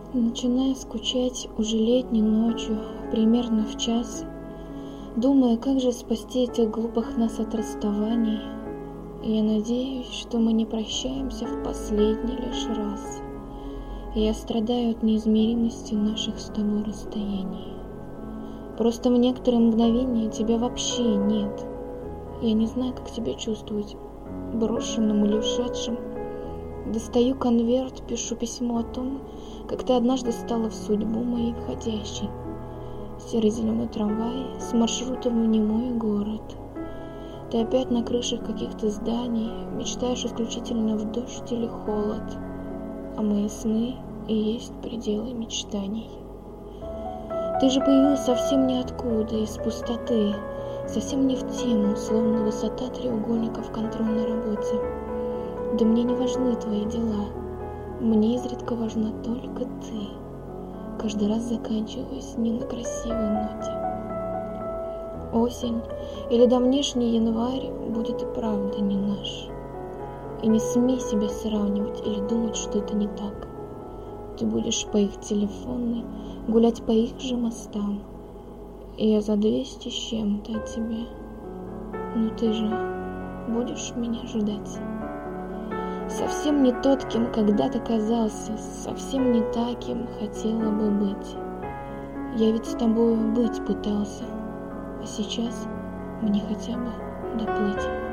Начинаю скучать уже летней ночью, примерно в час, думая, как же спасти этих глупых нас от расставаний. Я надеюсь, что мы не прощаемся в последний лишь раз. Я страдаю от неизмеримости наших с тобой расстояний. Просто в некоторые мгновения тебя вообще нет. Я не знаю, как себя чувствовать, брошенным или ушедшим. Достаю конверт, пишу письмо о том, как ты однажды стала в судьбу моей входящей. Серо-зеленый трамвай с маршрутом в немой город. Ты опять на крышах каких-то зданий, мечтаешь исключительно в дождь или холод, а мои сны и есть пределы мечтаний. Ты же появилась совсем ниоткуда, из пустоты, совсем не в тему, словно высота треугольника в контрольной работе. Да мне не важны твои дела, мне изредка важна только ты, каждый раз заканчиваясь не на красивой ноте. Осень или давнешний январь будет и правда не наш. И не смей себя сравнивать или думать, что это не так. Ты будешь по их телефонной гулять по их же мостам, и я за 200 с чем-то от тебя. Но ты же будешь меня ждать. Совсем не тот, кем когда-то казался, совсем не таким хотела бы быть. Я ведь с тобой быть пытался, а сейчас мне хотя бы доплыть.